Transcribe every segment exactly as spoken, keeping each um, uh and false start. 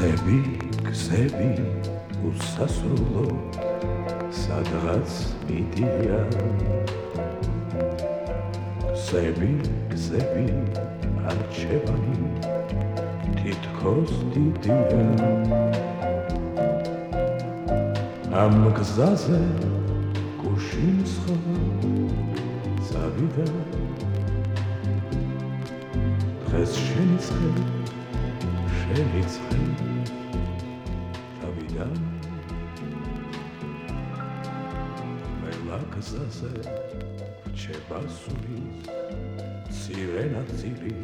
გზები, გზები უსასრულო სადღაც მიდიან. გზები, გზები არჩევანი თითქოს დიდია. ამ გზაზე გუშინსხა წავიდა. დღეს შენიცხე შენიცხე წავიდა. მელა გზაზე რჩება სულის მცირე ნაწილი.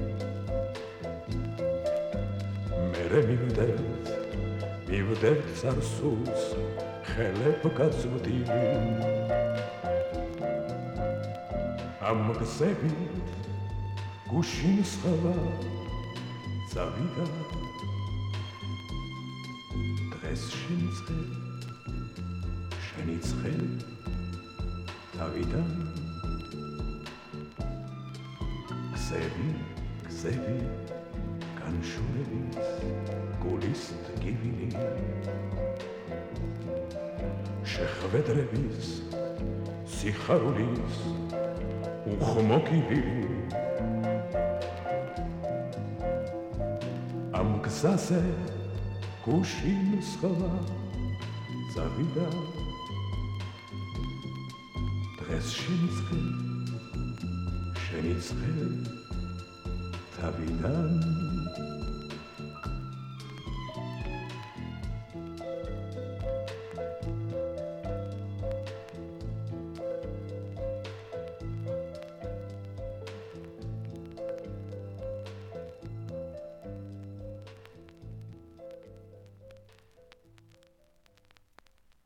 მერე მივდეთ მივდეთ წარსულს ხელებ გაწვდილი. ამ გზებით გუშინსხა წავიდა. დღეს შენიცხე შენიცხე წავიდა. გზები, გზები განშურების გულის ტკივილი. შეხვედრების სიხარულის უხმო კიბილი. ამ გზაზე გუშინსხა წავიდა. დღეს შენიცხე შენიცხე წავიდა.